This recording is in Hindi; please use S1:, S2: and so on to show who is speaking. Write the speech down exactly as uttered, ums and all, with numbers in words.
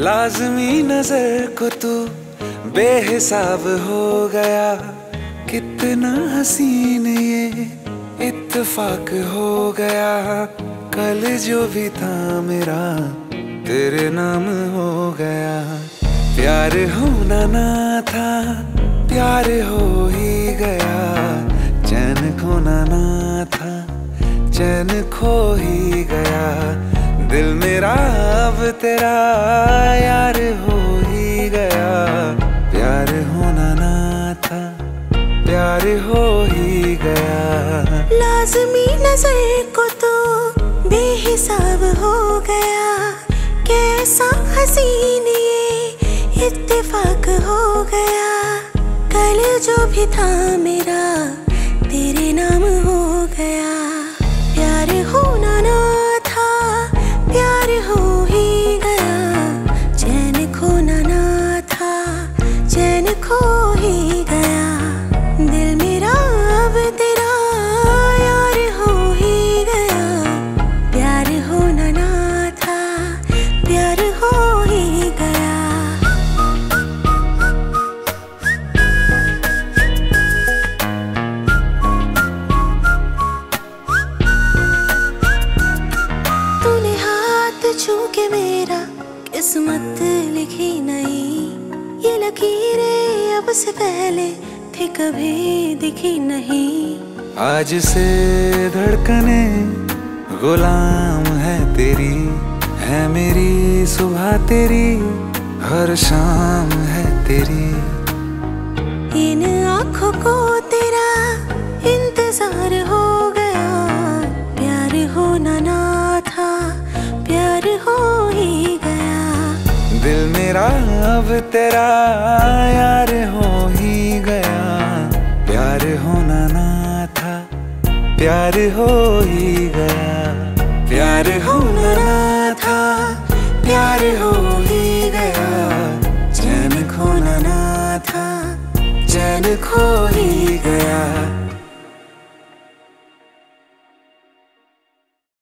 S1: लाज़मी नजर को तू बेहिसाब हो गया, कितना हसीन ये इत्तेफाक हो गया। कल जो भी था मेरा तेरे नाम हो गया। प्यार होना ना था, प्यार हो ही गया। चैन खोना ना था, चैन खो ही गया। दिल मेरा अब तेरा यार हो ही गया। प्यार होना ना था, प्यार हो ही गया।
S2: लाज़मी नजर को तो बेहिसाब हो गया, कैसा हसीन ये इत्तेफाक हो गया। कल जो भी था मेरा तेरे नाम हो गया। प्यार होना ना था, प्यार हो ही गया। चैन खोना ना था, चैन खो ही गया। दिल मेरा अब तेरा यार हो ही गया। प्यार होना ना था, प्यार हो ही गया। तूने हाथ छू के मेरा किस्मत लिखी नहीं, ये लकीरें अब से पहले थी कभी दिखी नहीं।
S1: आज से धड़कने गुलाम है तेरी, है मेरी सुबह तेरी, हर शाम है तेरी।
S2: इन आँखों को तेरा इंतजार हो गया। प्यार होना ना था, प्यार हो ही गया।
S1: दिल मेरा अब तेरा यार हो ही गया। प्यार होना ना था, प्यार हो ही गया। प्यार होना ना था, प्यार हो ही गया। चैन खोना ना था, चैन खो ही गया।